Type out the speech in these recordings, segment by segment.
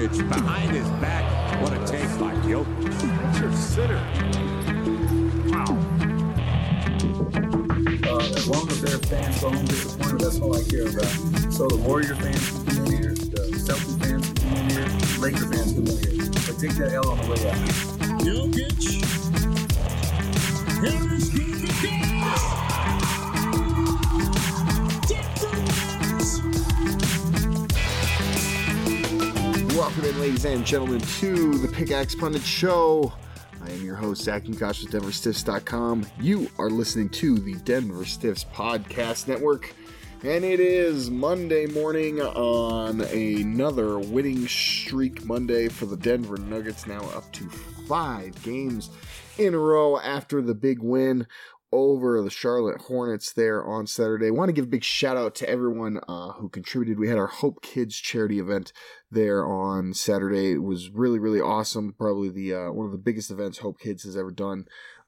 Jokic behind his back. What a take by Jokic. That's your sitter. Wow. As long as their fans go home disappointed, that's all I care about. So the Warrior fans can come in here, the Celtics fans can come in here, Laker fans can come in here. But take that L on the way out. Jokic. Harris goes to Denver. Welcome in, ladies and gentlemen, to the Pickaxe Pundit Show. I am your host, Zach Mukosh with DenverStiffs.com. You are listening to the Denver Stiffs Podcast Network, and it is Monday morning on another winning streak Monday for the Denver Nuggets, now up to 5 games in a row after the big win over the Charlotte Hornets there on Saturday. I want to give a big shout out to everyone who contributed. We had our Hope Kids charity event there on Saturday. It was really, really awesome. Probably the one of the biggest events Hope Kids has ever done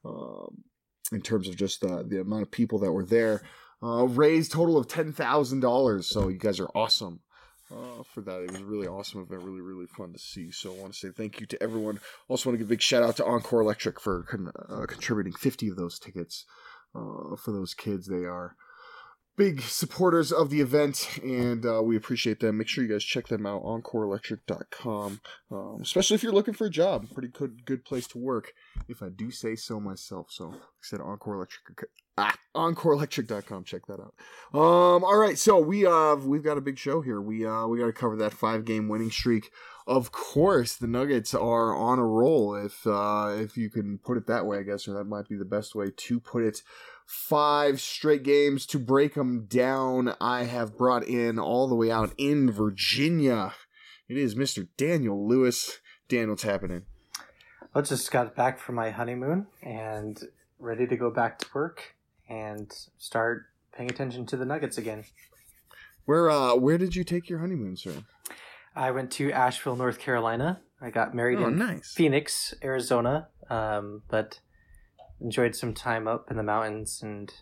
in terms of just the amount of people that were there. Raised total of $10,000. So you guys are awesome. For that. It was a really awesome event, really, really fun to see. So I want to say thank you to everyone. Also want to give a big shout out to Encore Electric for contributing 50 of those tickets for those kids. They are big supporters of the event, and we appreciate them. Make sure you guys check them out, EncoreElectric.com, especially if you're looking for a job. Pretty good place to work, if I do say so myself. So, like I said, EncoreElectric.com. Check that out. All right, so we've got a big show here. We got to cover that 5-game winning streak. Of course, the Nuggets are on a roll, if you can put it that way, I guess, or that might be the best way to put it. 5 straight games. To break them down, I have brought in all the way out in Virginia. It is Mr. Daniel Lewis. Dan, what's happening? I just got back from my honeymoon and ready to go back to work and start paying attention to the Nuggets again. Where did you take your honeymoon, sir? I went to Asheville, North Carolina. I got married in Phoenix, Arizona, but enjoyed some time up in the mountains and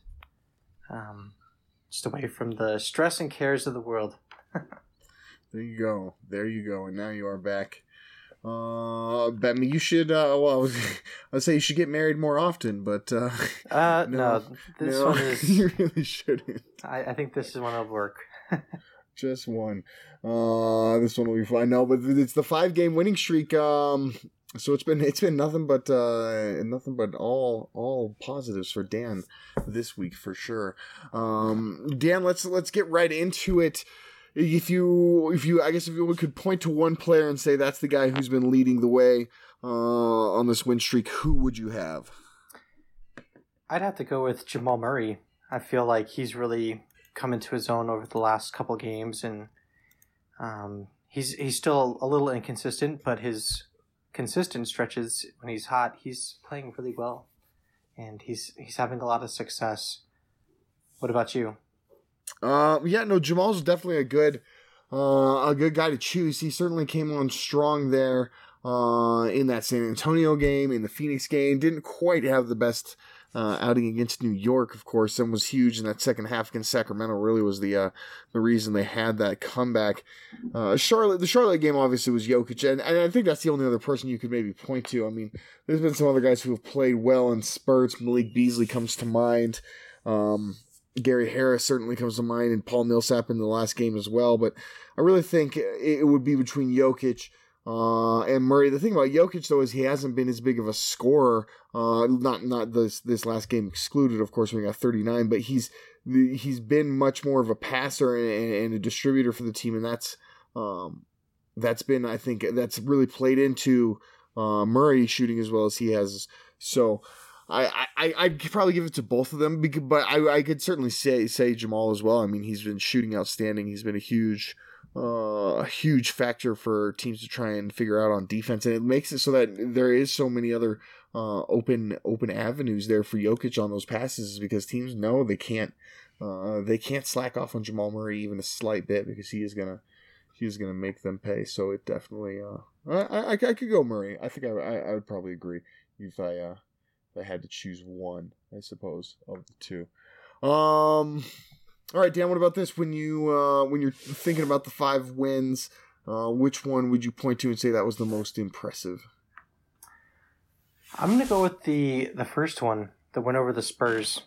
just away from the stress and cares of the world. There you go. And now you are back. Bet me you should. I would say you should get married more often, but no, this one is. You really shouldn't. I think this is one that'll work. Just one. This one will be fine. No, but it's the 5-game winning streak. So it's been nothing but all positives for Dan this week for sure. Dan, let's get right into it. If you could point to one player and say that's the guy who's been leading the way on this win streak, who would you have? I'd have to go with Jamal Murray. I feel like he's really come into his own over the last couple games, and he's still a little inconsistent, but his consistent stretches when he's hot, he's playing really well, and he's having a lot of success. What about you? Jamal's definitely a good guy to choose. He certainly came on strong there in that San Antonio game, in the Phoenix game. Didn't quite have the best outing against New York, of course, and was huge in that second half against Sacramento. Really was the reason they had that comeback. The Charlotte game obviously was Jokic, and I think that's the only other person you could maybe point to. I mean, there's been some other guys who have played well in spurts. Malik Beasley comes to mind. Gary Harris certainly comes to mind, and Paul Millsap in the last game as well. But I really think it would be between Jokic and Murray. The thing about Jokic, though, is he hasn't been as big of a scorer. Not this last game excluded, of course, when he got 39. But he's been much more of a passer and a distributor for the team, and that's been, I think, that's really played into Murray shooting as well as he has. So I'd probably give it to both of them, but I could certainly say Jamal as well. I mean, he's been shooting outstanding. He's been a huge factor for teams to try and figure out on defense, and it makes it so that there is so many other open avenues there for Jokic on those passes, because teams know they can't slack off on Jamal Murray even a slight bit, because he is gonna make them pay. So it definitely I could go Murray. I think I would probably agree if I had to choose one, I suppose, of the two. All right, Dan, what about this? When you're thinking about the 5 wins, which one would you point to and say that was the most impressive? I'm going to go with the first one, the win over the Spurs.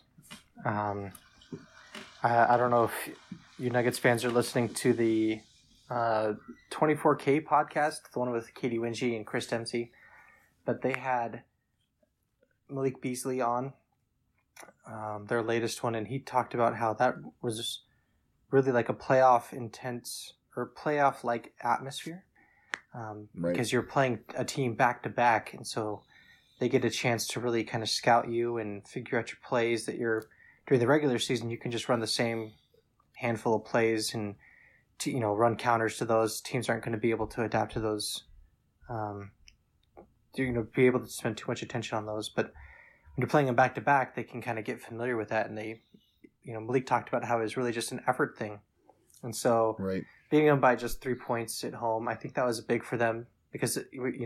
I don't know if you Nuggets fans are listening to the 24K podcast, the one with Katie Wingy and Chris Dempsey, but they had Malik Beasley on their latest one, and he talked about how that was really like a playoff intense or playoff like atmosphere, because you're playing a team back to back, and so they get a chance to really kind of scout you and figure out your plays that you're during the regular season. You can just run the same handful of plays and run counters to those. Teams aren't going to be able to adapt to those. Be able to spend too much attention on those. But when you're playing them back to back, they can kind of get familiar with that. And they, Malik talked about how it was really just an effort thing. And so beating them by just 3 points at home, I think that was big for them because,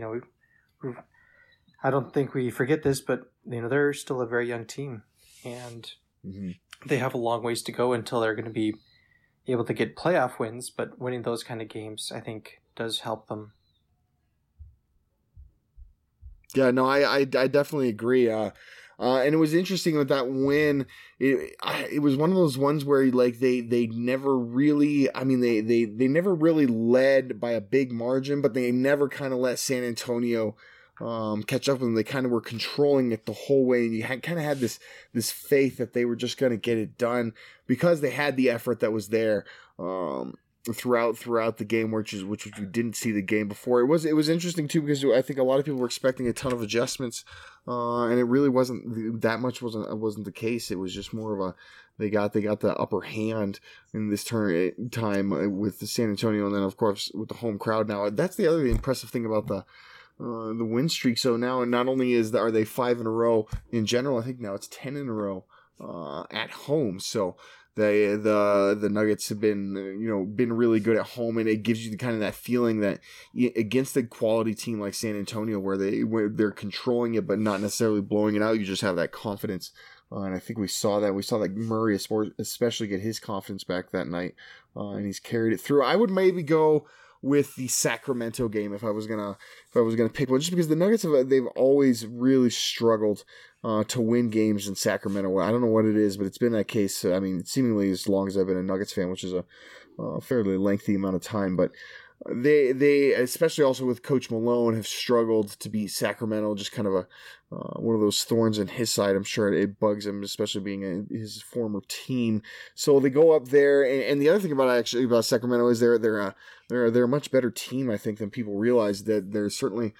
I don't think we forget this, but they're still a very young team, and they have a long ways to go until they're going to be able to get playoff wins. But winning those kind of games, I think, does help them. Yeah, no, I definitely agree. And it was interesting with that win. It was one of those ones where like they never really. I mean, they never really led by a big margin, but they never kind of let San Antonio catch up with them. They kind of were controlling it the whole way, and you kind of had this faith that they were just going to get it done because they had the effort that was there throughout the game, which we didn't see the game before. It was interesting too because I think a lot of people were expecting a ton of adjustments, and it really wasn't that much. wasn't the case. It was just more of a they got the upper hand in this time with the San Antonio, and then of course with the home crowd. Now that's the other impressive thing about the win streak. So now not only are they 5 in a row in general, I think now it's 10 in a row at home. So the Nuggets have been really good at home, and it gives you kind of that feeling that against a quality team like San Antonio where they're controlling it but not necessarily blowing it out, you just have that confidence. And I think we saw that Murray especially get his confidence back that night, and he's carried it through. I would maybe go with the Sacramento game if I was gonna pick one, just because the Nuggets they've always really struggled to win games in Sacramento. I don't know what it is, but it's been that case. I mean, seemingly as long as I've been a Nuggets fan, which is a fairly lengthy amount of time. But they especially also with Coach Malone have struggled to beat Sacramento. Just kind of one of those thorns in his side. I'm sure it bugs him, especially being his former team. So they go up there, and the other thing about Sacramento is they're a much better team, I think, than people realize. That they're certainly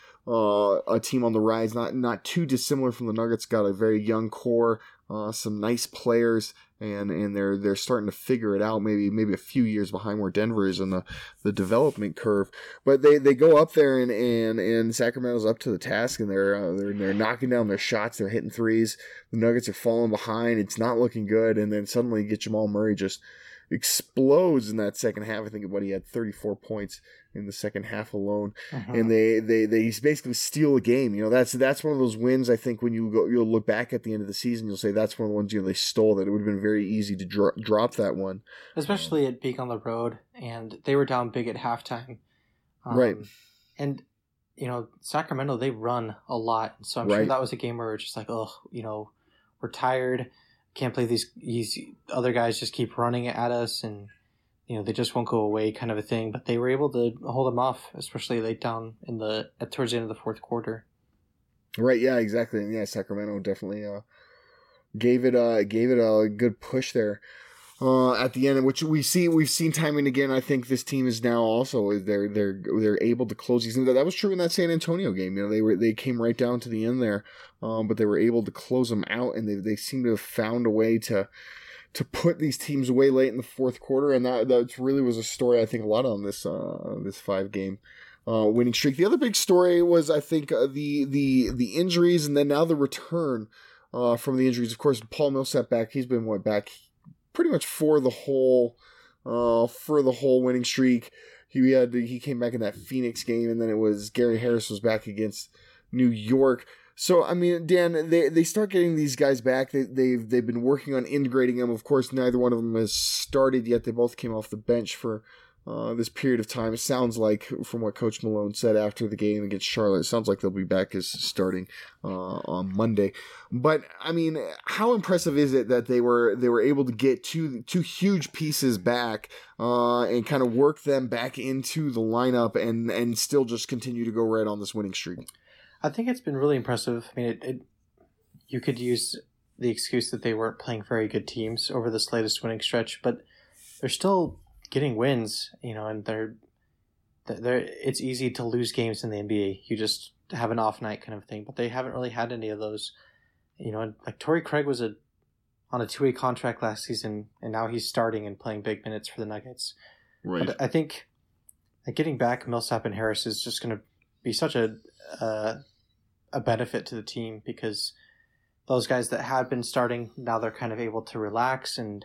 a team on the rise, not too dissimilar from the Nuggets. Got a very young core, some nice players, and they're starting to figure it out. Maybe a few years behind where Denver is in the development curve, but they go up there and Sacramento's up to the task, and they're knocking down their shots. They're hitting threes. The Nuggets are falling behind. It's not looking good, and then suddenly you get Jamal Murray just explodes in that second half. I think he had 34 points in the second half alone, and they basically steal a game. That's one of those wins. I think when you'll look back at the end of the season, you'll say that's one of the ones they stole. That it would have been very easy to drop that one, especially at being on the road, and they were down big at halftime, right? And Sacramento, they run a lot, so I'm sure that was a game where we're just like, we're tired. Can't believe these other guys just keep running at us, and they just won't go away, kind of a thing. But they were able to hold them off, especially late down towards the end of the fourth quarter. Right. Yeah. Exactly. And yeah, Sacramento definitely gave it a good push there at the end, which we've seen time and again. I think this team is now also they're able to close these. That was true in that San Antonio game. They came right down to the end there, but they were able to close them out, and they seem to have found a way to put these teams away late in the fourth quarter, and that really was a story I think a lot on this 5-game winning streak. The other big story was I think the injuries, and then now the return from the injuries. Of course, Paul Millsap back. He's been back pretty much for the whole winning streak. He came back in that Phoenix game, and then it was Gary Harris was back against New York. So I mean, Dan, they start getting these guys back. They've been working on integrating them. Of course, neither one of them has started yet. They both came off the bench for this period of time. It sounds like, from what Coach Malone said after the game against Charlotte, it sounds like they'll be back as starting on Monday. But I mean, how impressive is it that they were able to get two huge pieces back and kind of work them back into the lineup and still just continue to go right on this winning streak? I think it's been really impressive. I mean, you could use the excuse that they weren't playing very good teams over this latest winning stretch, but they're still getting wins, and they're it's easy to lose games in the NBA. You just have an off night kind of thing, but they haven't really had any of those. Like Torrey Craig was on a 2-way contract last season, and now he's starting and playing big minutes for the Nuggets. Right. But I think getting back Millsap and Harris is just going to be such a benefit to the team, because those guys that had been starting, now they're kind of able to relax and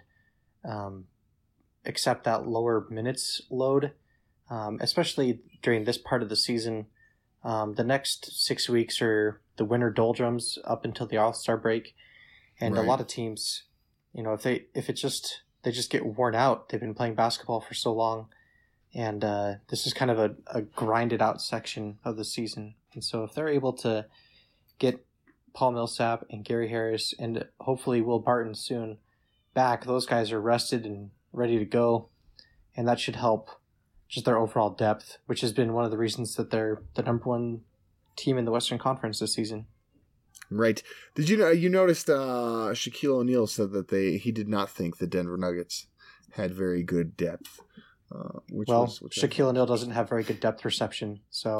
accept that lower minutes load, especially during this part of the season. The next 6 weeks are the winter doldrums up until the All-Star break, and Right. a lot of teams, if they just get worn out. They've been playing basketball for so long, and this is kind of a grinded out section of the season. And so if they're able to get Paul Millsap and Gary Harris and hopefully Will Barton soon back, those guys are rested and ready to go, and that should help just their overall depth, which has been one of the reasons that they're the number one team in the Western Conference this season. Right. Did you noticed Shaquille O'Neal said that he did not think the Denver Nuggets had very good depth. Shaquille O'Neal doesn't have very good depth perception, so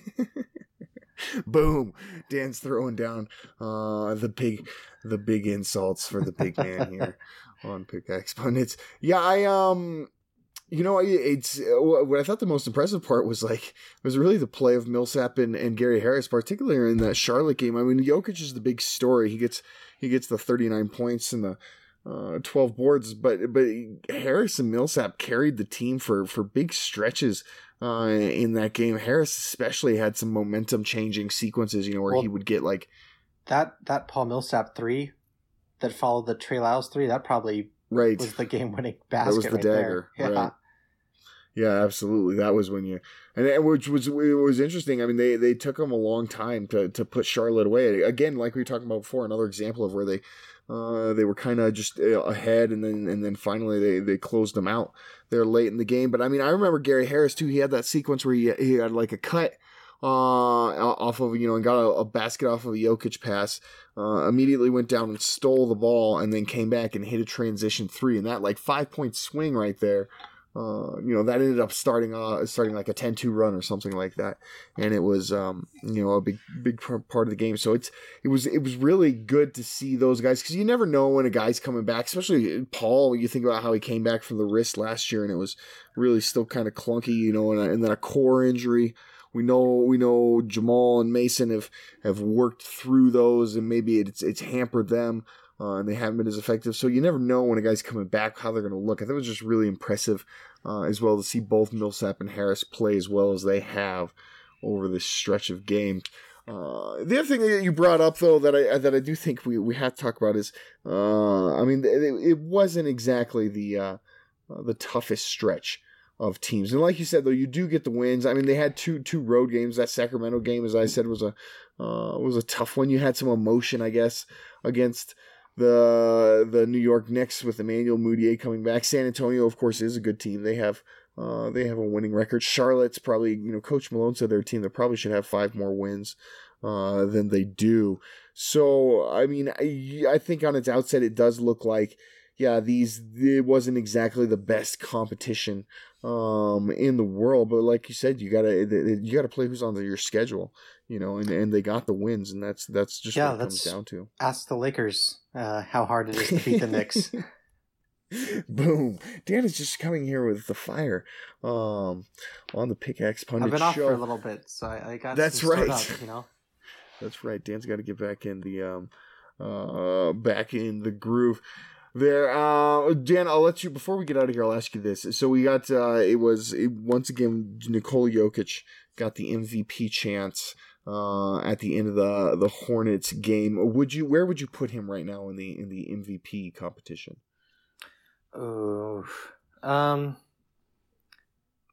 boom, Dan's throwing down the big insults for the big man here on Pickaxe Pundits. Yeah, it's what I thought the most impressive part was really the play of Millsap and Gary Harris, particularly in that Charlotte game. I mean, Jokic is the big story. He gets the 39 points and the 12 boards, but Harris and Millsap carried the team for big stretches in that game. Harris especially had some momentum changing sequences, where he would get like that Paul Millsap 3 that followed the Trey Lyles 3. That probably was the game winning basket. That was the dagger, there. Yeah. right? Yeah, absolutely. That was when which was interesting. I mean, they took them a long time to put Charlotte away. Again, like we were talking about before, another example of where they were kind of just ahead, and then finally they closed them out there late in the game. But I mean, I remember Gary Harris too. He had that sequence where he had like a cut off of and got a basket off of a Jokic pass. Immediately went down and stole the ball, and then came back and hit a transition 3, and that 5-point swing right there. That ended up starting like a 10-2 run or something like that, and it was a big part of the game. So it was really good to see those guys, because you never know when a guy's coming back, especially Paul. You think about how he came back from the wrist last year, and it was really still kind of clunky, and then a core injury. We know Jamal and Mason have worked through those, and maybe it's hampered them. And they haven't been as effective. So you never know when a guy's coming back how they're going to look. I think it was just really impressive as well to see both Millsap and Harris play as well as they have over this stretch of games. The other thing that you brought up, though, that I do think we have to talk about is, it wasn't exactly the toughest stretch of teams. And like you said, though, you do get the wins. I mean, they had two road games. That Sacramento game, as I said, was a tough one. You had some emotion, I guess, against the New York Knicks with Emmanuel Mudiay coming back. San Antonio, of course, is a good team. They have a winning record. Charlotte's probably, Coach Malone said their team that probably should have 5 more wins than they do. So, I mean, I think on its outset it does look like, yeah, it wasn't exactly the best competition in the world, but like you said, you gotta play who's on your schedule, and they got the wins, and that's just what it comes down to. Ask the Lakers how hard it is to beat the Knicks. Boom! Dan is just coming here with the fire on the Pickaxe Pundit Show. I've been off for a little bit, so I got. That's right. Up, That's right. Dan's got to get back in the groove. There, Dan, I'll let you, before we get out of here, I'll ask you this. So we got, once again, Nikola Jokic got the MVP chance, at the end of the Hornets game. Where would you put him right now in the MVP competition? Oh,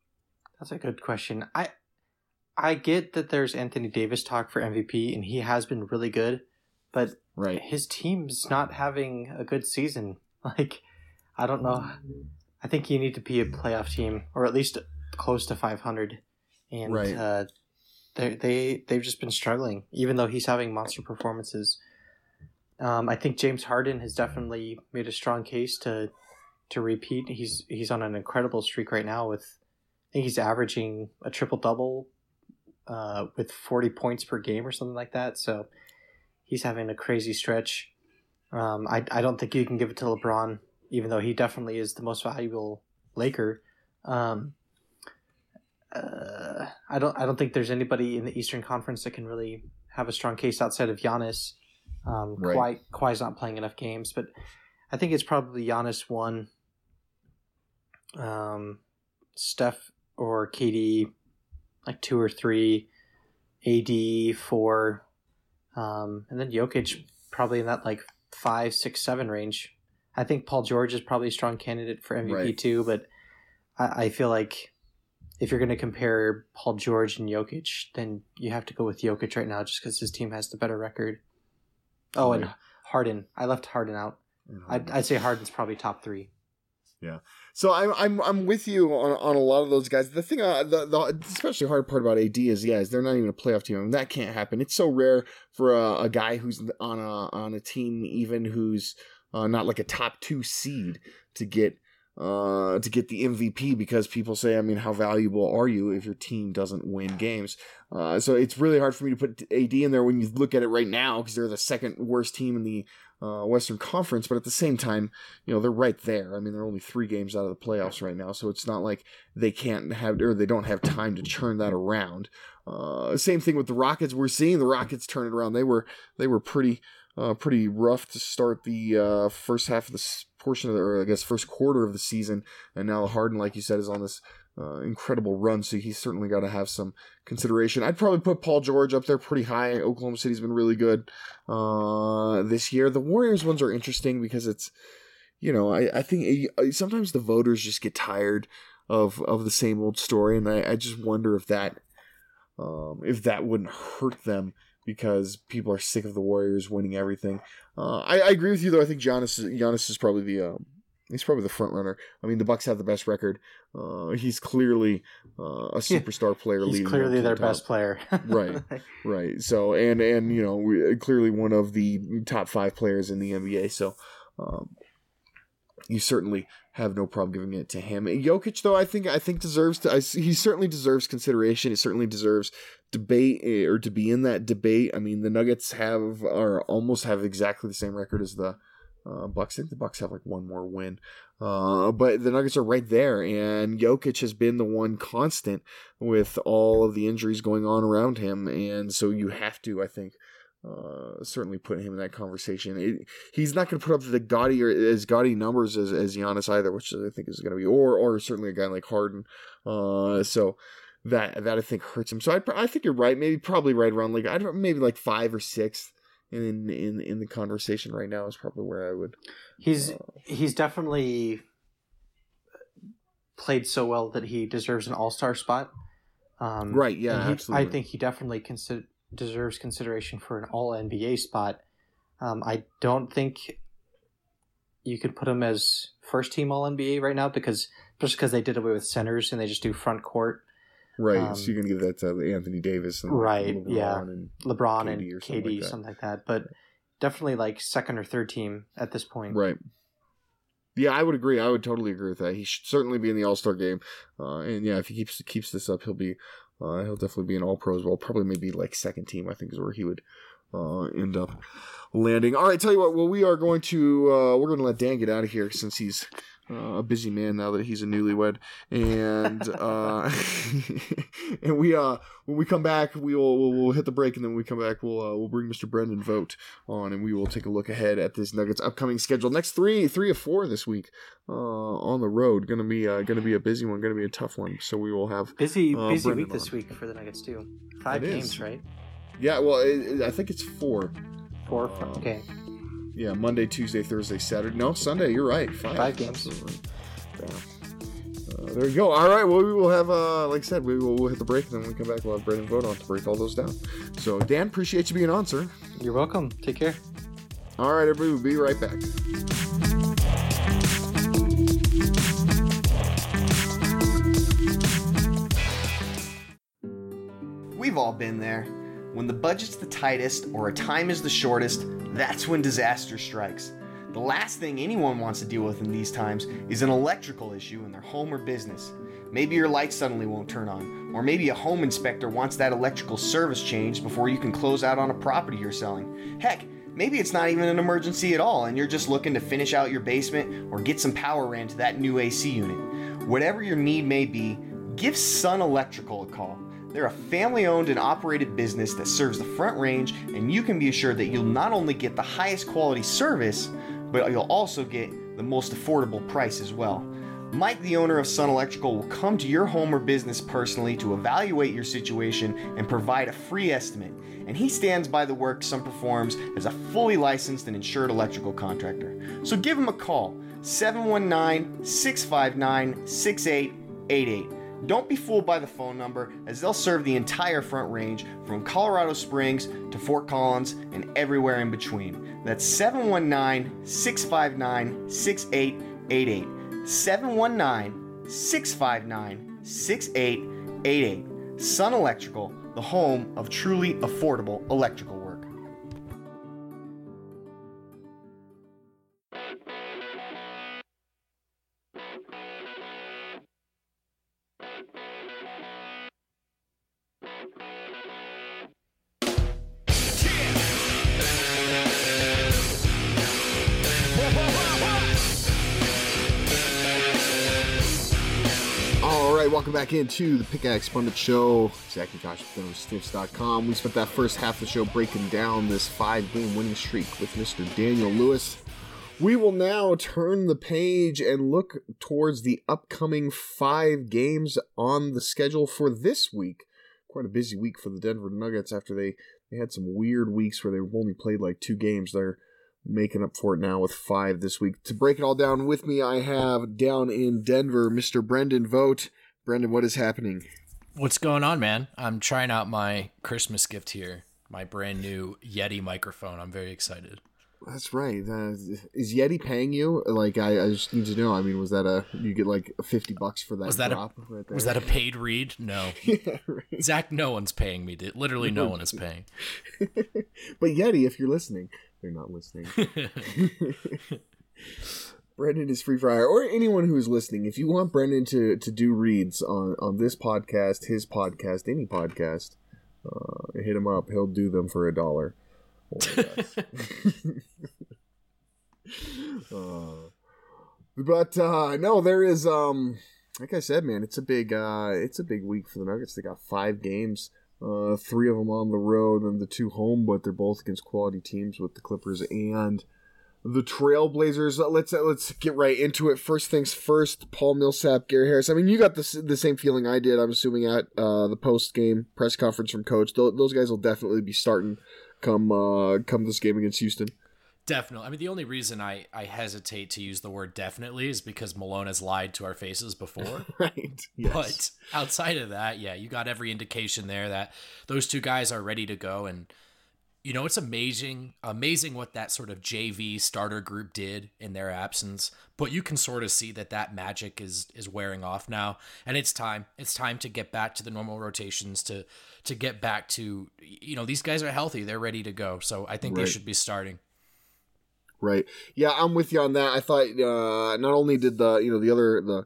That's a good question. I get that there's Anthony Davis talk for MVP, and he has been really good, but Right. his team's not having a good season. Like, I don't know. I think you need to be a playoff team, or at least close to 500. And Right. they've just been struggling, even though he's having monster performances. I think James Harden has definitely made a strong case to repeat. He's on an incredible streak right now with, I think he's averaging a triple-double with 40 points per game or something like that. So he's having a crazy stretch. I don't think you can give it to LeBron, even though he definitely is the most valuable Laker. I don't think there's anybody in the Eastern Conference that can really have a strong case outside of Giannis. Right. Kawhi's not playing enough games, but I think it's probably Giannis 1, Steph or KD like 2 or 3, AD 4, and then Jokic probably in that like 5, 6, 7 range. I think Paul George is probably a strong candidate for MVP Right. too, but I feel like if you're going to compare Paul George and Jokic, then you have to go with Jokic right now just because his team has the better record. Oh, and Right. Harden. I left Harden out. I'd say Harden's probably top 3. So I'm with you on a lot of those guys. The thing, the especially hard part about AD is they're not even a playoff team. I mean, that can't happen. It's so rare for a guy who's on a team even who's not like a top 2 seed to get the MVP, because people say, I mean, how valuable are you if your team doesn't win games? So it's really hard for me to put AD in there when you look at it right now, because they're the second worst team in the Western Conference, but at the same time, they're right there. I mean, they're only 3 games out of the playoffs right now, so it's not like they can't have, or they don't have time to churn that around. Same thing with the Rockets. We're seeing the Rockets turn it around. They were pretty rough to start the first half of the portion of the, or I guess first quarter of the season, and now Harden, like you said, is on this incredible run, so he's certainly got to have some consideration. I'd probably put Paul George up there pretty high. Oklahoma City's been really good this year. The Warriors ones are interesting because it's, I think sometimes the voters just get tired of the same old story, and I just wonder if that wouldn't hurt them, because people are sick of the Warriors winning everything. I agree with you, though. I think Giannis is probably he's probably the front runner. I mean, the Bucks have the best record. He's clearly a superstar player. He's clearly their best player. Right. So and clearly one of the top 5 players in the NBA. So you certainly have no problem giving it to him. Jokic, though, I think he certainly deserves consideration. He certainly deserves debate, or to be in that debate. I mean, the Nuggets almost have exactly the same record as the Bucks. I think the Bucks have like one more win, but the Nuggets are right there, and Jokic has been the one constant with all of the injuries going on around him, and so you have to, I think, certainly put him in that conversation. He's not going to put up the gaudy numbers as Giannis either, which I think is going to be, or certainly a guy like Harden. So that I think hurts him. So I think you're right. Probably right around like maybe like 5 or 6 in the conversation right now is probably where I would. He's definitely played so well that he deserves an all-star spot. Right. Yeah. Absolutely. I think he definitely deserves consideration for an all-NBA spot. I don't think you could put him as first-team all-NBA right now, just because they did away with centers and they just do front court. Right, so you can give that to Anthony Davis and right, LeBron and KD, something like that. But definitely like second or third team at this point. Right. Yeah, I would agree. I would totally agree with that. He should certainly be in the All-Star game, and if he keeps this up, he'll definitely be an All-Pro as well. Probably maybe like second team, I think, is where he would end up landing. All right, tell you what. Well, we're going to let Dan get out of here since he's a busy man now that he's a newlywed, and and when we come back, we'll hit the break, and then when we come back, we'll bring Mr. Brendan Vogt on, and we will take a look ahead at this Nuggets upcoming schedule. Next three of 4 this week on the road. Gonna be a busy one. Gonna be a tough one. So we will have busy Brendan week this week for the Nuggets too. 5 games, right? Yeah. Well, I think it's 4. 4. Okay. Yeah, Monday, Tuesday, Thursday, Saturday. No, Sunday. You're right. 5 games. Absolutely. There you go. All right. Well, we will have, like I said, we'll hit the break, and then when we come back, we'll have Brendan Vogt on to break all those down. So, Dan, appreciate you being on, sir. You're welcome. Take care. All right, everybody. We'll be right back. We've all been there. When the budget's the tightest or a time is the shortest, that's when disaster strikes. The last thing anyone wants to deal with in these times is an electrical issue in their home or business. Maybe your light suddenly won't turn on, or maybe a home inspector wants that electrical service changed before you can close out on a property you're selling. Heck, maybe it's not even an emergency at all and you're just looking to finish out your basement or get some power ran to that new AC unit. Whatever your need may be, give Sun Electrical a call. They're a family-owned and operated business that serves the Front Range, and you can be assured that you'll not only get the highest quality service, but you'll also get the most affordable price as well. Mike, the owner of Sun Electrical, will come to your home or business personally to evaluate your situation and provide a free estimate. And he stands by the work Sun performs as a fully licensed and insured electrical contractor. So give him a call, 719-659-6888. Don't be fooled by the phone number, as they'll serve the entire Front Range from Colorado Springs to Fort Collins and everywhere in between. That's 719-659-6888. 719-659-6888. Sun Electrical, the home of truly affordable electrical work. Welcome back into the Pickaxe Pundit Show. Zach and Josh from Stiffs.com. We spent that first half of the show breaking down this 5-game winning streak with Mr. Daniel Lewis. We will now turn the page and look towards the upcoming 5 games on the schedule for this week. Quite a busy week for the Denver Nuggets after they had some weird weeks where they only played like 2 games. They're making up for it now with 5 this week. To break it all down with me, I have down in Denver, Mr. Brendan Vogt. Brendan, what is happening? What's going on, man? I'm trying out my Christmas gift here, my brand new Yeti microphone. I'm very excited. That's right. Is Yeti paying you? Like, I just need to know. I mean, was that you get like $50 for that? Drop right there? Was that a paid read? No. Yeah, right. Zach, no one's paying me. Literally, no one is paying. But Yeti, if you're listening, they're not listening. Brendan is free for hire, or anyone who is listening. If you want Brendan to do reads on this podcast, his podcast, any podcast, hit him up. He'll do them for $1 or less. But no, there is like I said, man, it's a big week for the Nuggets. They got 5 games, 3 of them on the road and the 2 home, but they're both against quality teams with the Clippers and the Trailblazers. Let's get right into it. First things first, Paul Millsap, Gary Harris. I mean, you got the same feeling I did, I'm assuming, at the post-game press conference from Coach. Those guys will definitely be starting come this game against Houston. Definitely. I mean, the only reason I hesitate to use the word definitely is because Malone has lied to our faces before. Right. Yes. But outside of that, yeah, you got every indication there that those 2 guys are ready to go. And you know, it's amazing what that sort of JV starter group did in their absence, but you can sort of see that magic is wearing off now, and it's time to get back to the normal rotations, to get back to, you know, these guys are healthy, they're ready to go, so I think They should be starting. Right. Yeah, I'm with you on that. I thought not only did the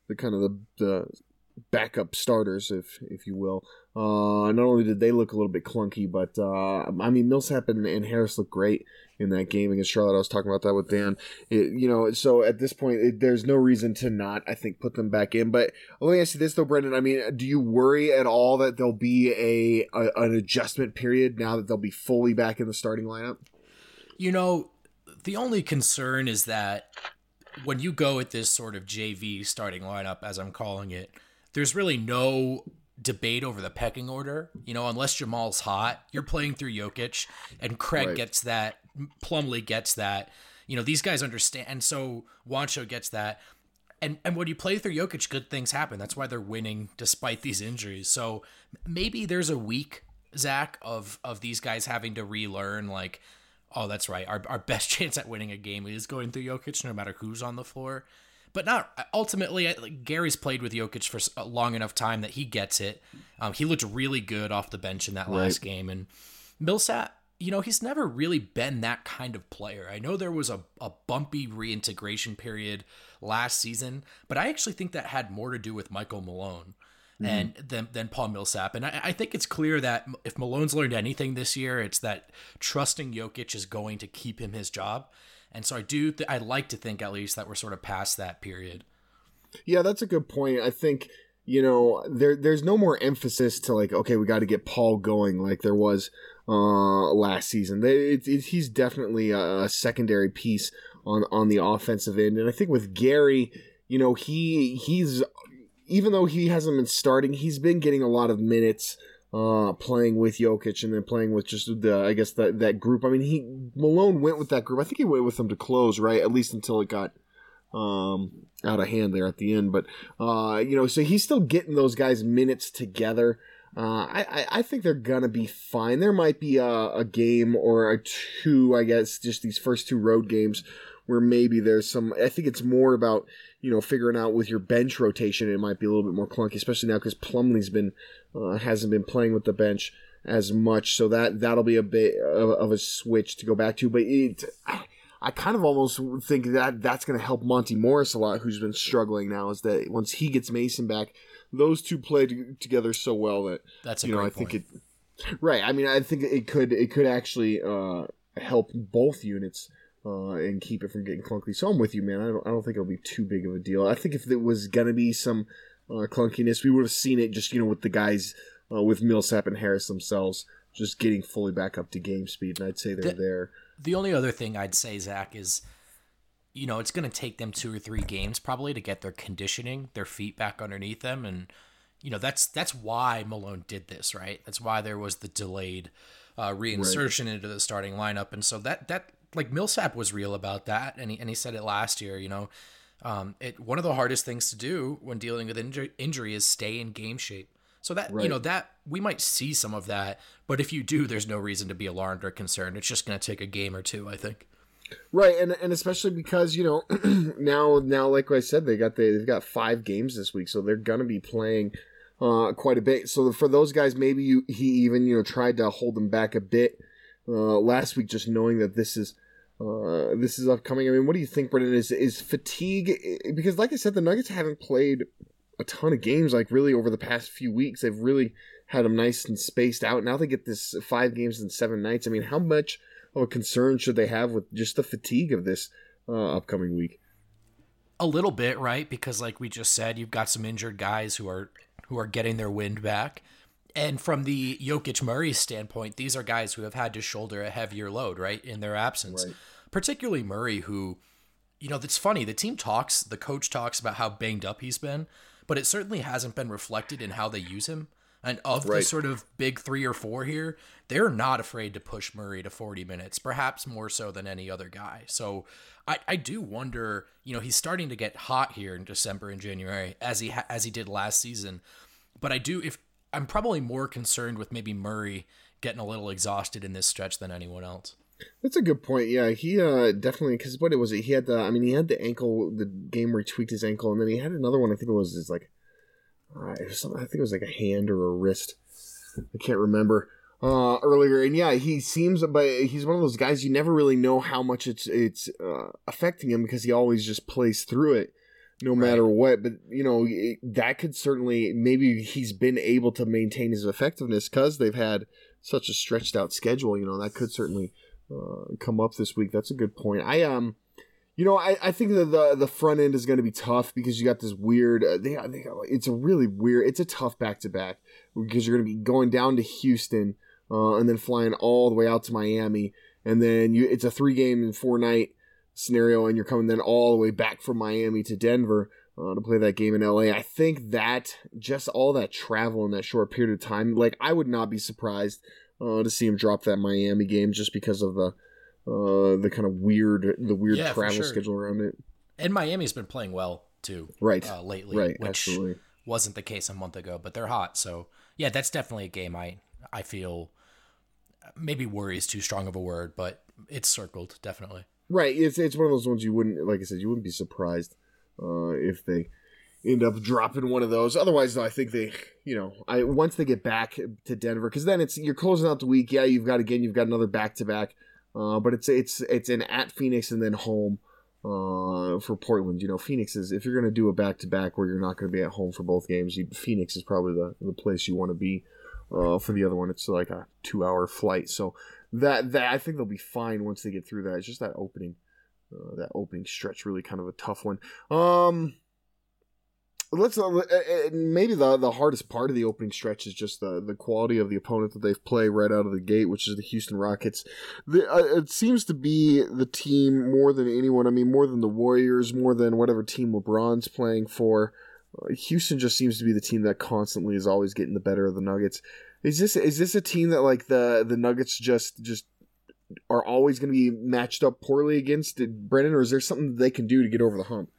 backup starters, if you will, not only did they look a little bit clunky, but I mean, Millsap and Harris looked great in that game against Charlotte. I was talking about that with Dan. So at this point, there's no reason to not, I think, put them back in. But let me ask you this though, Brendan. I mean, do you worry at all that there'll be an adjustment period now that they'll be fully back in the starting lineup? You know, the only concern is that when you go with this sort of JV starting lineup, as I'm calling it, there's really no debate over the pecking order. You know, unless Jamal's hot, you're playing through Jokic, and Craig gets that, Plumlee gets that. You know, these guys understand, and so Juancho gets that. And when you play through Jokic, good things happen. That's why they're winning despite these injuries. So maybe there's a week, Zach, of these guys having to relearn, like, oh, that's right, our best chance at winning a game is going through Jokic no matter who's on the floor. But not ultimately, like, Gary's played with Jokic for a long enough time that he gets it. He looked really good off the bench in that last game. And Millsap, he's never really been that kind of player. I know there was a bumpy reintegration period last season, but I actually think that had more to do with Michael Malone and than Paul Millsap. And I think it's clear that if Malone's learned anything this year, it's that trusting Jokic is going to keep him his job. And so I'd like to think at least that we're sort of past that period. Yeah, that's a good point. I think, there's no more emphasis to like, okay, we got to get Paul going like there was last season. He's definitely a secondary piece on the offensive end. And I think with Gary, he's even though he hasn't been starting, he's been getting a lot of minutes playing with Jokic and then playing with just that group. I mean, Malone went with that group. I think he went with them to close, right? At least until it got out of hand there at the end. But, so he's still getting those guys minutes together. I think they're going to be fine. There might be a game or a two, I guess, just these first two road games where maybe there's some, I think it's more about, figuring out with your bench rotation. It might be a little bit more clunky, especially now because Plumlee's hasn't been playing with the bench as much. So that'll be a bit of a switch to go back to. But I kind of almost think that that's going to help Monty Morris a lot, who's been struggling now, is that once he gets Mason back, those two play together so well that that's a great point. Right. I mean, I think it could actually help both units and keep it from getting clunky. So I'm with you, man. I don't think it'll be too big of a deal. I think if there was going to be some clunkiness, we would have seen it just with the guys with Millsap and Harris themselves just getting fully back up to game speed, and I'd say they're there. The only other thing I'd say, Zach, is, it's going to take them 2 or 3 games probably to get their conditioning, their feet back underneath them. And, that's why Malone did this, right? That's why there was the delayed reinsertion into the starting lineup. And so that like Millsap was real about that. And he said it last year, one of the hardest things to do when dealing with injury is stay in game shape. So that, that we might see some of that, but if you do, there's no reason to be alarmed or concerned. It's just going to take a game or two, I think. Right. And especially because, now, like I said, they've got 5 games this week, so they're going to be playing quite a bit. So for those guys, maybe he even, tried to hold them back a bit last week, just knowing that this is upcoming. I mean, what do you think, Brendan? Is fatigue, because like I said, the Nuggets haven't played a ton of games, like really over the past few weeks. They've really had them nice and spaced out. Now they get this 5 games in 7 nights. I mean, how much of a concern should they have with just the fatigue of this upcoming week? A little bit, right? Because like we just said, you've got some injured guys who are getting their wind back. And from the Jokic Murray standpoint, these are guys who have had to shoulder a heavier load, right, in their absence. Right. Particularly Murray, who, that's funny. The coach talks about how banged up he's been, but it certainly hasn't been reflected in how they use him. And of the sort of big 3 or 4 here, they're not afraid to push Murray to 40 minutes, perhaps more so than any other guy. So I do wonder, he's starting to get hot here in December and January as he did last season. But I'm probably more concerned with maybe Murray getting a little exhausted in this stretch than anyone else. That's a good point. Yeah, he definitely, because what was it? He had the ankle, the game where he tweaked his ankle, and then he had another one. I think it was his I think it was like a hand or a wrist. I can't remember earlier. And yeah, he's one of those guys you never really know how much it's affecting him because he always just plays through it. No matter what, but that could certainly, maybe he's been able to maintain his effectiveness because they've had such a stretched out schedule. That could certainly come up this week. That's a good point. I think that the front end is going to be tough because you got this weird. It's a tough back to back because you're going to be going down to Houston and then flying all the way out to Miami, and then it's a 3-game and 4-night scenario, and you're coming then all the way back from Miami to Denver to play that game in LA. I think that just all that travel in that short period of time, like I would not be surprised to see him drop that Miami game just because of the kind of weird travel schedule around it. And Miami's been playing well too. Right. Lately, right. which Absolutely. wasn't the case a month ago. But they're hot, so yeah, that's definitely a game I feel maybe worry is too strong of a word, but it's circled definitely. Right. It's one of those ones you wouldn't, like I said, you wouldn't be surprised if they end up dropping one of those. Otherwise, though, I think they, once they get back to Denver, because then you're closing out the week. Yeah, you've got another back-to-back, but it's an at Phoenix and then home for Portland. Phoenix is, if you're going to do a back-to-back where you're not going to be at home for both games, Phoenix is probably the place you want to be. For the other one, it's like a 2-hour flight, so that I think they'll be fine once they get through that. It's just that opening stretch, really kind of a tough one. Let's maybe the hardest part of the opening stretch is just the quality of the opponent that they've played right out of the gate, which is the Houston Rockets. It seems to be the team more than anyone. I mean, more than the Warriors, more than whatever team LeBron's playing for. Houston just seems to be the team that constantly is always getting the better of the Nuggets. Is this a team that like the Nuggets just are always going to be matched up poorly against, Brennan, or is there something they can do to get over the hump?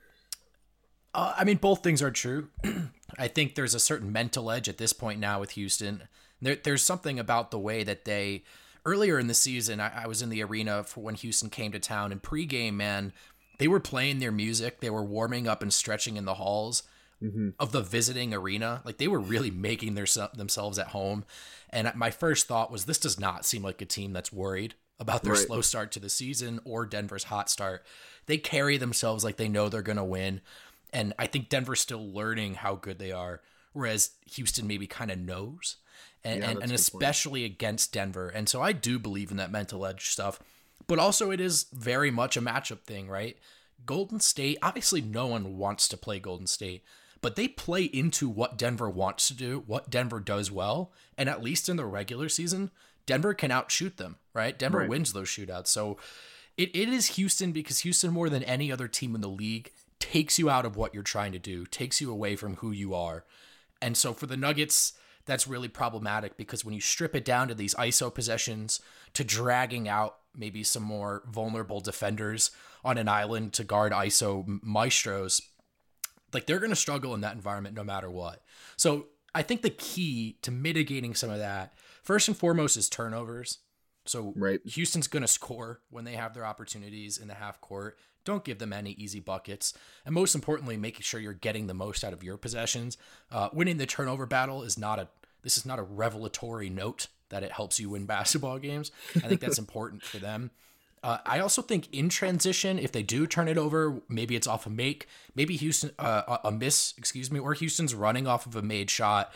I mean, both things are true. I think there's a certain mental edge at this point now with Houston. There's something about the way that earlier in the season, I was in the arena for when Houston came to town, and pregame, man, they were playing their music. They were warming up and stretching in the halls of the visiting arena. Like, they were really making themselves at home. And my first thought was, this does not seem like a team that's worried about their slow start to the season or Denver's hot start. They carry themselves like they know they're going to win. And I think Denver's still learning how good they are, whereas Houston maybe kind of knows, and especially against Denver. And so I do believe in that mental edge stuff, but also it is very much a matchup thing, right? Golden State, obviously no one wants to play Golden State, but they play into what Denver wants to do, what Denver does well, and at least in the regular season, Denver can outshoot them, right? Denver wins those shootouts. So it is Houston, because Houston, more than any other team in the league, takes you out of what you're trying to do, takes you away from who you are. And so for the Nuggets, that's really problematic, because when you strip it down to these ISO possessions, to dragging out maybe some more vulnerable defenders on an island to guard ISO maestros, like, they're going to struggle in that environment no matter what. So I think the key to mitigating some of that, first and foremost, is turnovers. So Houston's going to score when they have their opportunities in the half court. Don't give them any easy buckets. And most importantly, making sure you're getting the most out of your possessions. Winning the turnover battle is not a revelatory note that it helps you win basketball games. I think that's important for them. I also think in transition, if they do turn it over, maybe it's off a make, maybe a miss, or Houston's running off of a made shot.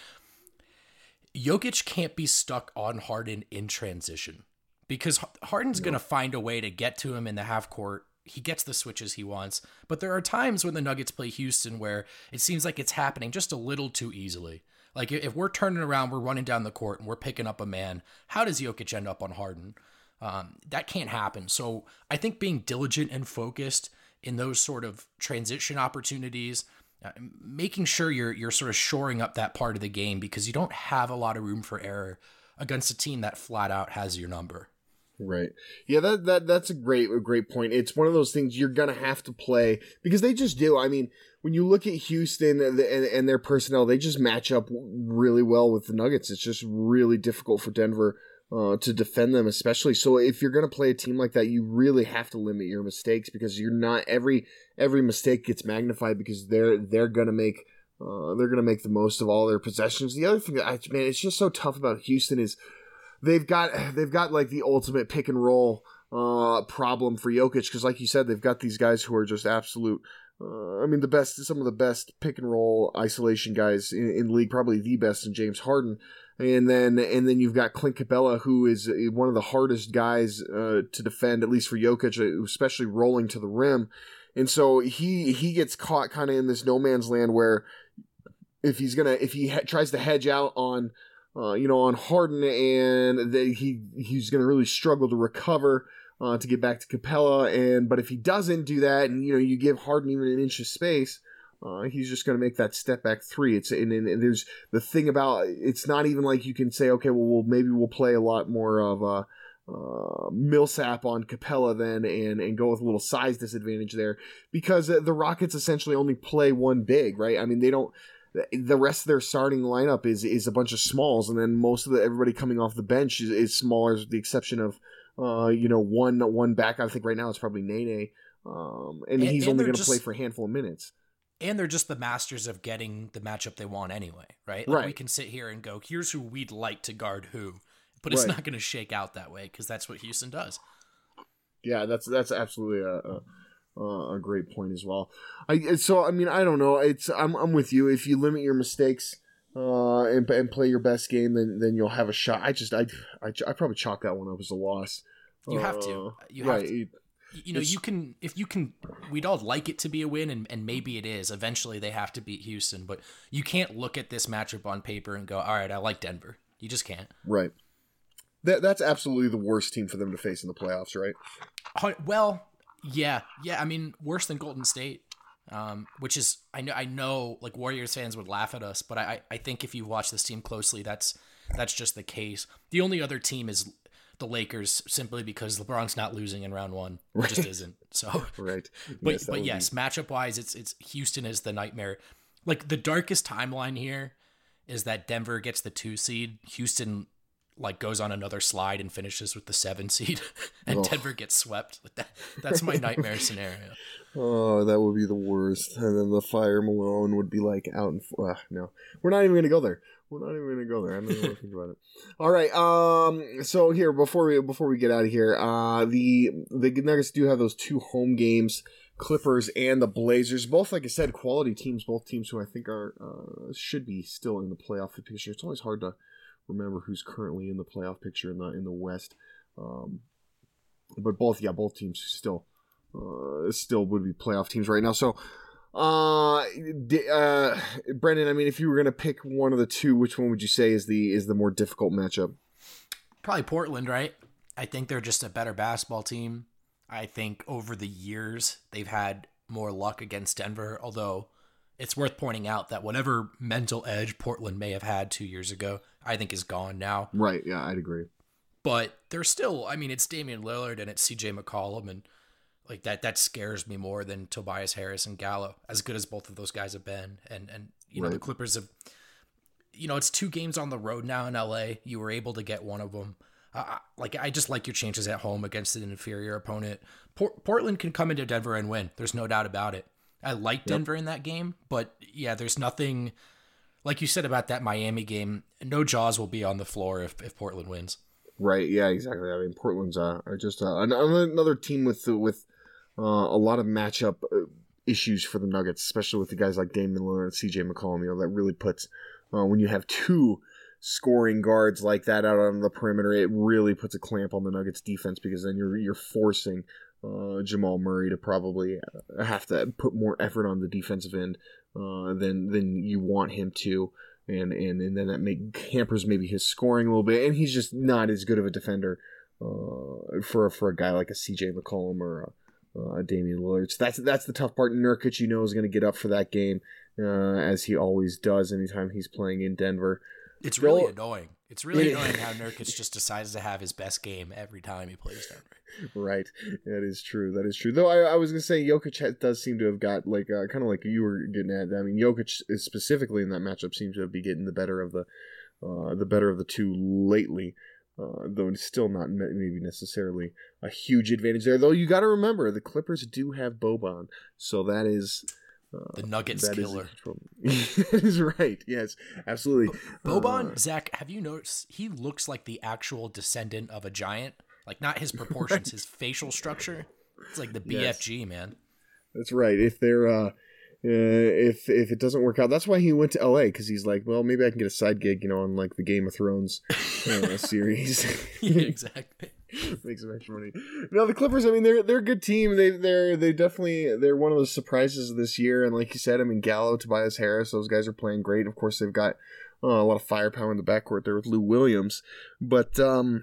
Jokic can't be stuck on Harden in transition, because Harden's going to find a way to get to him in the half court. He gets the switches he wants, but there are times when the Nuggets play Houston where it seems like it's happening just a little too easily. Like, if we're turning around, we're running down the court and we're picking up a man, how does Jokic end up on Harden? That can't happen. So I think being diligent and focused in those sort of transition opportunities, making sure you're sort of shoring up that part of the game, because you don't have a lot of room for error against a team that flat out has your number. Right. Yeah, that's a great point. It's one of those things you're going to have to play, because they just do. I mean, when you look at Houston and their personnel, they just match up really well with the Nuggets. It's just really difficult for Denver to defend them, especially. So if you're going to play a team like that, you really have to limit your mistakes, because you're not every mistake gets magnified, because they're going to make the most of all their possessions. The other thing that it's just so tough about Houston is they've got like the ultimate pick and roll problem for Jokic, because like you said, they've got these guys who are just absolute. Some of the best pick and roll isolation guys in the league, probably the best in James Harden. And then you've got Clint Capella, who is one of the hardest guys to defend, at least for Jokic, especially rolling to the rim. And so he gets caught kind of in this no man's land, where if he tries to hedge out on Harden, and he's going to really struggle to recover to get back to Capella. But if he doesn't do that, and you give Harden even an inch of space, he's just going to make that step back three. And there's the thing about, it's not even like you can say, okay, well maybe we'll play a lot more of Millsap on Capella then and go with a little size disadvantage there, because the Rockets essentially only play one big, right? I mean, they don't. The rest of their starting lineup is a bunch of smalls, and then most of everybody coming off the bench is smaller, with the exception of one back. I think right now it's probably Nene, and he's only going to play for a handful of minutes. And they're just the masters of getting the matchup they want anyway, right? Like, we can sit here and go, here's who we'd like to guard who, but it's not going to shake out that way, because that's what Houston does. Yeah, that's absolutely a great point as well. I don't know. I'm with you. If you limit your mistakes and play your best game, then you'll have a shot. I probably chalk that one up as a loss. You have to. You have to. We'd all like it to be a win, and maybe it is. Eventually they have to beat Houston, but you can't look at this matchup on paper and go, all right, I like Denver. You just can't. Right. That's absolutely the worst team for them to face in the playoffs, right? Well, yeah. I mean, worse than Golden State, which is, I know like Warriors fans would laugh at us, but I think if you watch this team closely, that's just the case. The only other team is the Lakers, simply because LeBron's not losing in round one. It just isn't. So right. But yes, matchup wise, it's Houston is the nightmare. Like, the darkest timeline here is that Denver gets the 2 seed. Houston like goes on another slide and finishes with the 7 seed, and Denver gets swept. That's my nightmare scenario. Oh, that would be the worst. And then the Fire Malone would be like out in. No, we're not even going to go there. I don't even want to think about it. All right. So here, before we get out of here, the Nuggets do have those 2 home games, Clippers and the Blazers. Both, like I said, quality teams. Both teams who I think are should be still in the playoff picture. It's always hard to remember who's currently in the playoff picture in the West. But both teams still would be playoff teams right now. So. Brendan, I mean, if you were going to pick one of the 2, which one would you say is the more difficult matchup? Probably Portland, right? I think they're just a better basketball team. I think over the years they've had more luck against Denver, although it's worth pointing out that whatever mental edge Portland may have had 2 years ago, I think is gone now. Right, yeah, I'd agree. But they're still, I mean, it's Damian Lillard and it's CJ McCollum, and like that scares me more than Tobias Harris and Gallo, as good as both of those guys have been. And you know, the Clippers have, it's 2 games on the road now in LA. You were able to get one of them. I just like your chances at home against an inferior opponent. Portland can come into Denver and win. There's no doubt about it. I like Denver in that game, but yeah, there's nothing, like you said about that Miami game, no jaws will be on the floor if Portland wins. Right. Yeah, exactly. I mean, Portland's are just another team with a lot of matchup issues for the Nuggets, especially with the guys like Damian Lillard and CJ McCollum. That really puts, when you have 2 scoring guards like that out on the perimeter, it really puts a clamp on the Nuggets defense, because then you're forcing Jamal Murray to probably have to put more effort on the defensive end than you want him to. And then that hampers maybe his scoring a little bit, and he's just not as good of a defender for a guy like a CJ McCollum or Damian Lillard. So that's the tough part. Nurkic, is going to get up for that game, as he always does anytime he's playing in Denver. It's really annoying. It's really annoying how Nurkic just decides to have his best game every time he plays Denver. Right. That is true. Though I was going to say Jokic does seem to have got, like, kind of like you were getting at. I mean, Jokic is specifically in that matchup seems to be getting the better of the 2 lately. Though it's still not maybe necessarily a huge advantage there. Though you got to remember, the Clippers do have Boban, so that is the Nuggets killer. That is right. Yes, absolutely. Boban, Zach, have you noticed he looks like the actual descendant of a giant? Like, not his proportions, right. His facial structure. It's like the BFG, man. That's right. If they're if it doesn't work out, that's why he went to LA, because he's like, well, maybe I can get a side gig, on like the Game of Thrones series. Yeah, exactly. Make some extra money. No, the Clippers, I mean, they're a good team. They're one of the surprises of this year, and like you said, I mean, Gallo, Tobias Harris, those guys are playing great. Of course, they've got a lot of firepower in the backcourt there with Lou Williams, but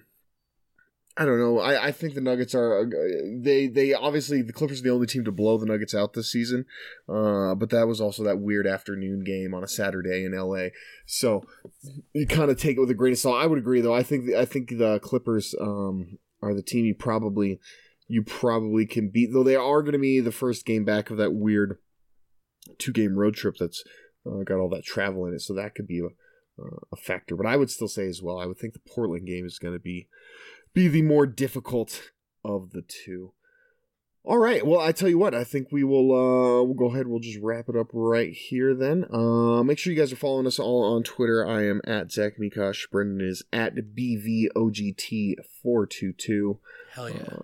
I don't know. I think the Nuggets are they obviously, the Clippers are the only team to blow the Nuggets out this season. But that was also that weird afternoon game on a Saturday in LA. So you kind of take it with a grain of salt. I would agree though. I think the Clippers are the team you probably can beat, though they are going to be the first game back of that weird 2-game road trip that's got all that travel in it, so that could be a factor. But I would still say as well, I would think the Portland game is going to be the more difficult of the two. All right, well, I tell you what, I think we'll go ahead, we'll just wrap it up right here then. Make sure you guys are following us all on Twitter. I am at Zach Mikosh. Brendan is at BVOGT422. Hell yeah.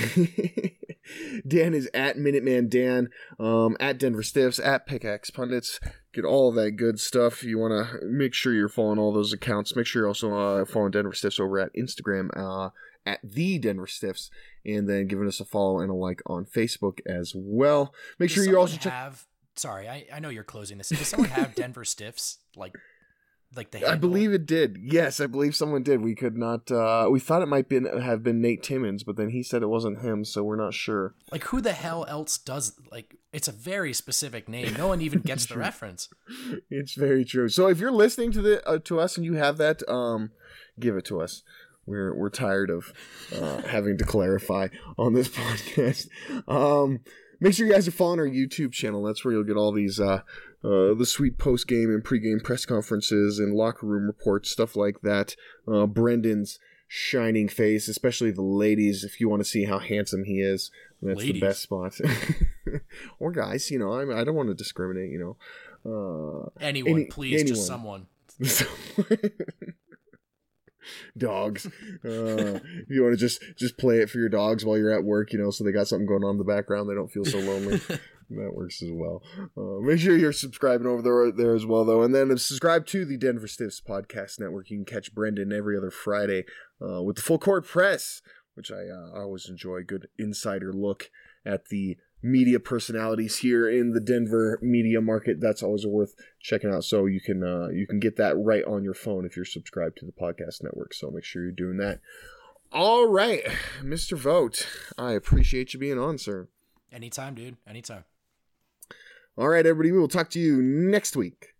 Dan is at Minuteman Dan, at Denver Stiffs, at Pickaxe Pundits. Get all that good stuff. You want to make sure you're following all those accounts. Make sure you're also following Denver Stiffs over at Instagram, at the Denver Stiffs, and then giving us a follow and a like on Facebook as well. Make sure you also check. Sorry, I know you're closing this. Does someone have Denver Stiffs like the handle? I believe it did. Yes, I believe someone did. We could not. We thought it might have been Nate Timmons, but then he said it wasn't him, so we're not sure. Like, who the hell else does? Like, it's a very specific name. No one even gets the reference. It's very true. So if you're listening to us and you have that, give it to us. We're tired of having to clarify on this podcast. Make sure you guys are following our YouTube channel. That's where you'll get all these the sweet post-game and pre-game press conferences and locker room reports, stuff like that. Brendan's shining face, especially the ladies, if you want to see how handsome he is. That's ladies. The best spot. Or guys, I don't want to discriminate, Anyone, please, just someone. Dogs. If you want to just play it for your dogs while you're at work, so they got something going on in the background, they don't feel so lonely. That works as well. Make sure you're subscribing over there as well, though, and then subscribe to the Denver Stiffs Podcast Network. You can catch Brendan every other Friday with the Full Court Press, which I always enjoy. A good insider look at the media personalities here in the Denver media market. That's always worth checking out. So you can get that right on your phone if you're subscribed to the podcast network. So make sure you're doing that. All right, Mr. Vogt, I appreciate you being on, sir. Anytime, dude. Anytime. All right, everybody. We will talk to you next week.